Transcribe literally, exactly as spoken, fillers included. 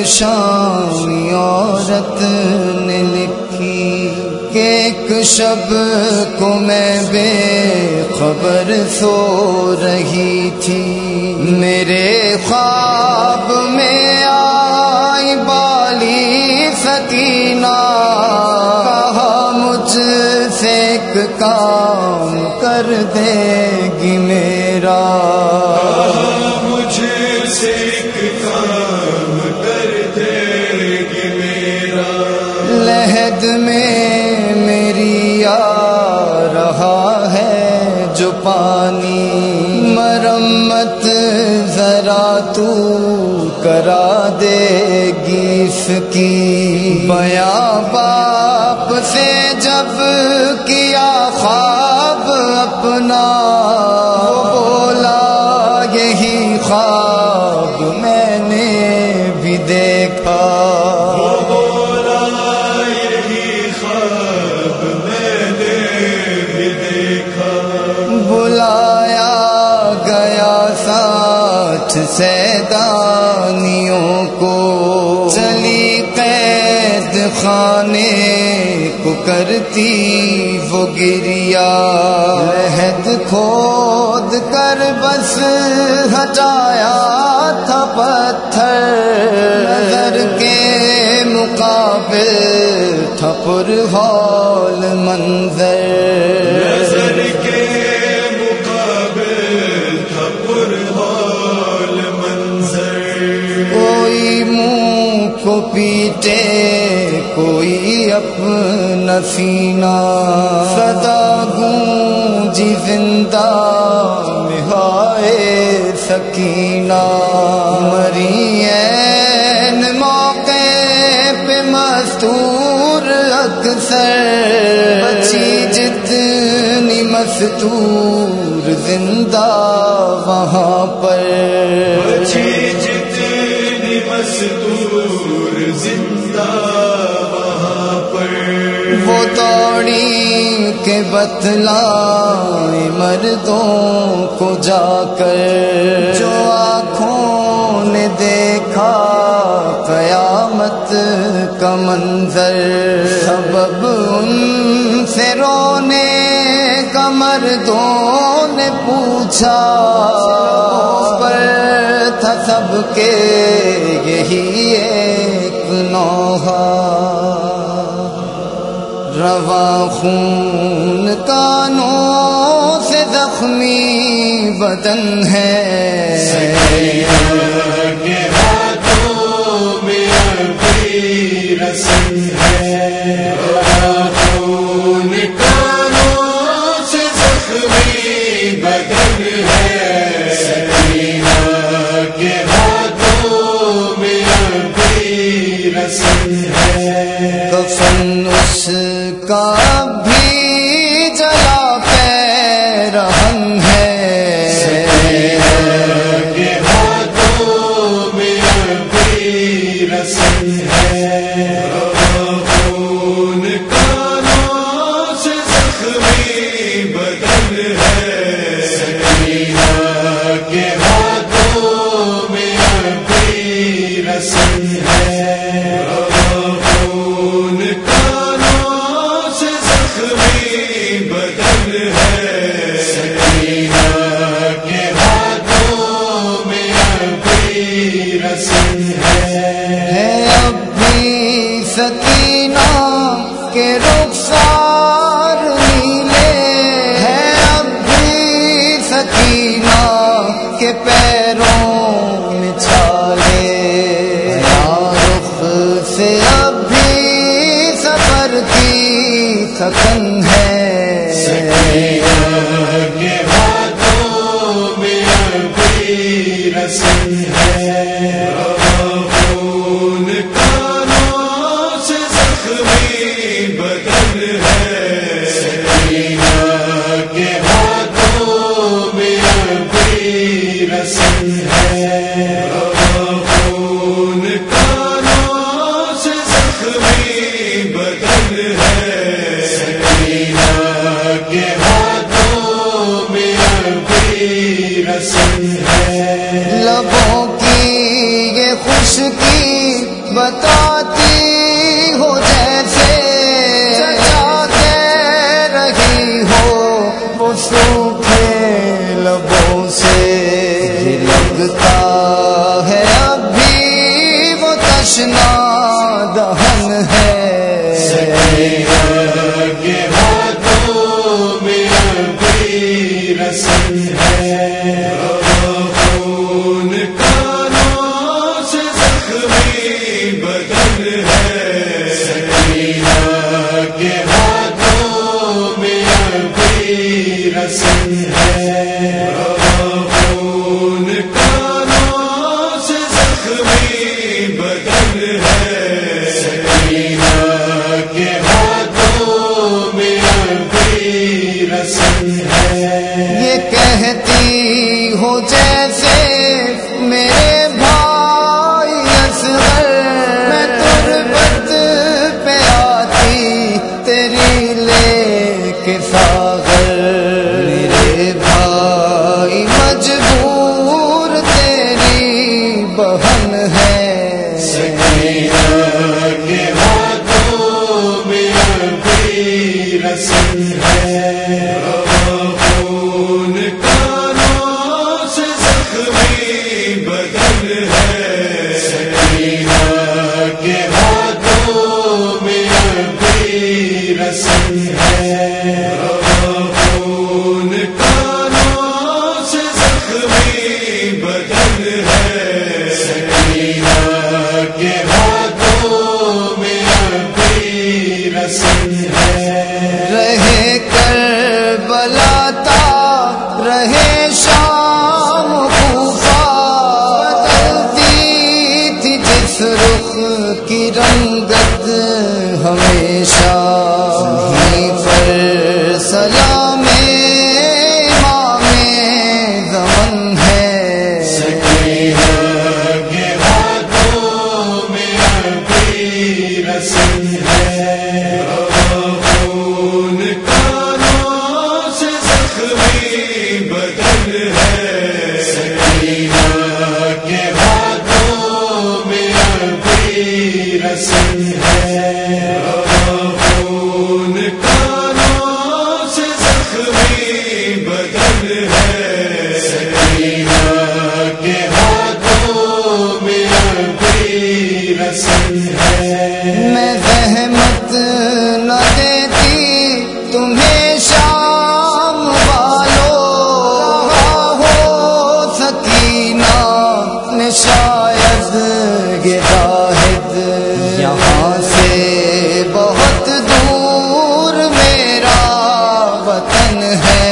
شامی عورت نے لکھی کہ ایک شب کو میں بے خبر سو رہی تھی، میرے خواب میں آئی بالی سکینہ، کہا مجھ سے ایک کام کر دے گی میرا، مجھ سے ایک کام کر دے گی میرا، لحد میں میری آ رہا ہے جو پانی، مرمت ذرا تو کرا دے گی اس کی، بیاں باپ سے جب کیا خواب اپنا، وہ بولا یہی خواب میں نے بھی دیکھا، وہ بولا یہی خواب میں نے بھی دیکھا، بلایا گیا ساتھ سیدانیوں کو، چلی قید خانے کو کرتی وہ گریا، لحد کھود کر بس ہٹایا تھا پتھر، نظر کے مقابل تھا پرہول منظر، نظر کے مقابل تھا پرہول منظر، کوئی منہ کو پیٹے کوئی اپنا سینہ، صدا گونجی زندہ میں ہائے سکینہ، مری عین موقع پہ مستور اکثر، بچی جتنی مستور زندہ وہاں پر، بچی جتنی مستور زندہ وہاں پر، وہ دوڑی کے بتلائیں مردوں کو جا کر، جو آنکھوں نے دیکھا قیامت کا منظر، سبب ان سے رونے کا مردوں نے پوچھا، پر تھا سب کے یہی ایک نوحہ، رواں خون کانوں سے زخمی بدن ہے، کے ہاتھوں میں ابھی رسم ہے، رواں خون کانوں سے زخمی بدن ہے، سکینہ کے ہاتھوں میں ابھی رسم ہے، کفن اس کا بھی جلا پیرہن ہے، کے ہاتھوں میں ابھی رسم ہے، رواں خون کانوں سے زخمی بدن ہے، سکینہ کے ہاتھوں میں ابھی رسم ہے، رواں خون کانوں سے زخمی بدن ہے، سکینہ کے ہاتھوں میں ابھی رسم ہے، ہے اب بھی سکینہ کے رخسار نیلے، ہے اب بھی سکینہ کے پیروں میں چھالے، رخ سے اب بھی سفر کی تھکن ہے، سکینہ کے ہاتھوں میں ابھی رسم ہے، رواں خون کانوں سے زخمی بدن ہے، سکینہ کے ہاتھوں میں ابھی رسم ہے، رواں خون کانوں سے زخمی بدن ہے، سکینہ کے ہاتھوں میں ابھی رسم ہے، لبوں کی یہ خشکی بتاتی ہو جیسے چچا کہہ رہی ہو وہ سوکھے لبوں سے لگتا ہے اب بھی وہ تشنا دہن ہے کے ہاتھوں میں ابھی رسم ہے خون کانوں سے زخمی بدن ہے سکینہ کے ہاتھوں میں ابھی رسم ہے خون کانوں سے زخمی بدن ہے سکینہ کے ہاتھوں میں ابھی رسم ہے یہ کہتی ہو جیسے میرے بھائی اصغر میں تربت پہ آتی تیری لے کے ساغر میرے بھائی مجبور تیری بہن ہے سکینہ کے ہاتھوں میں ابھی رسم ہے خون کانوں سے زخمی بدن ہے سکینہ کے ہاتھوں میں ابھی رسم ہے خون کانوں سے زخمی بدن ہے سکینہ کے ہاتھوں میں ابھی رسم ہے رہے کربلا تا رہے شام کوفہ بدلتی تھی جس رخ کی رنگت ہمیشہ ہی پر سلام امام زمن ہے سکینہ کے ہاتھوں میں ابھی رسم ہے خون کانوں سے زخمی بدن ہے سکینہ کے ہاتھوں میں ابھی رسم ہے خون کانوں سے زخمی بدن ہے سکینہ کے ہاتھوں میں ابھی رسم ہے میں زحمت نہ دیتی تمہیں شام والو کہا ہو سکینہ نے شاید یہ زاہد یہاں سے بہت دور میرا وطن ہے